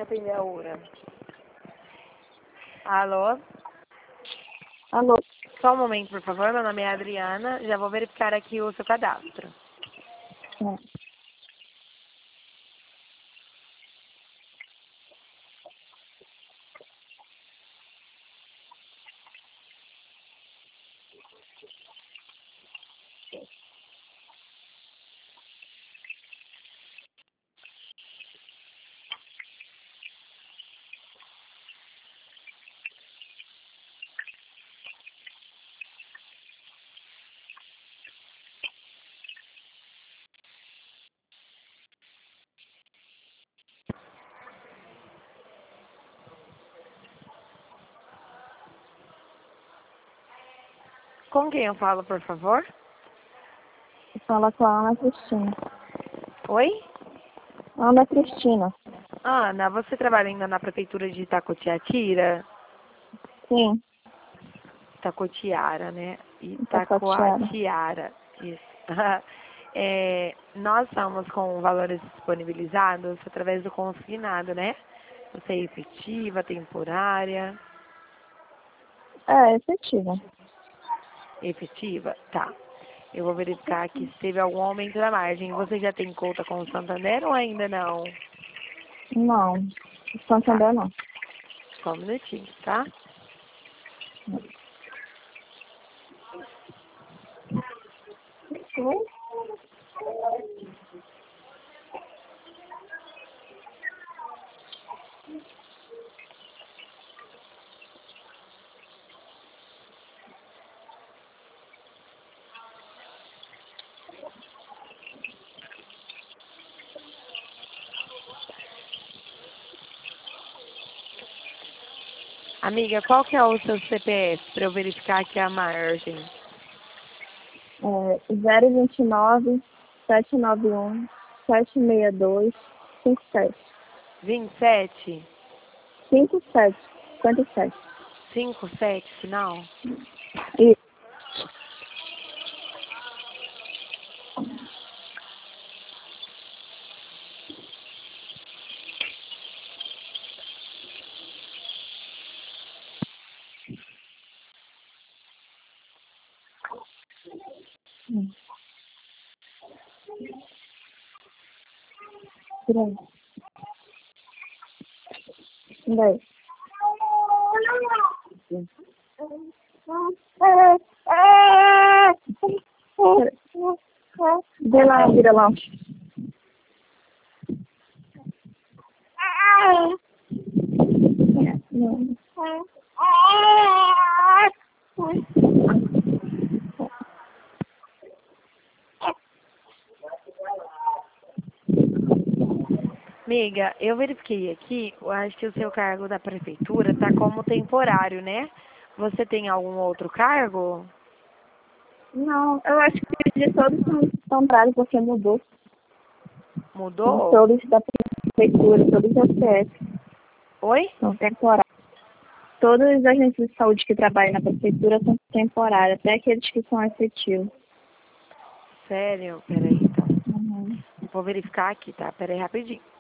atender a Ura. Alô? Alô? Só um momento, por favor. Meu nome é Adriana. Já vou verificar aqui o seu cadastro. É. Com quem eu falo, por favor? Fala com a Ana Cristina. Oi? Ana Cristina. Ana, você trabalha ainda na prefeitura de Itacoatiara? Sim, Itacoatiara, né? Itacoatiara. Itacoatiara. Isso. Nós estamos com valores disponibilizados através do consignado, né? Você é efetiva, temporária? É, efetiva. Efetiva? Tá. Eu vou verificar aqui se teve algum aumento da margem. Você já tem conta com o Santander ou ainda não? Não, Tá. Santander não. Só um minutinho, tá? Amiga, qual que é o seu CPF para eu verificar aqui a margem? É 029 791 762 57. 27? 57. 57. 57, final? E pronto. Daí. Vê lá, vira lá. Amiga, eu verifiquei aqui, eu acho que o seu cargo da prefeitura tá como temporário, né? Você tem algum outro cargo? Não, eu acho que de todos são temporários porque mudou. Mudou? Todos da prefeitura, todos os CS Oi? são temporários. Todas as agências de saúde que trabalham na prefeitura são temporárias, até aqueles que são efetivos. Sério? Peraí, então. Uhum. Vou verificar aqui, tá? Peraí, rapidinho.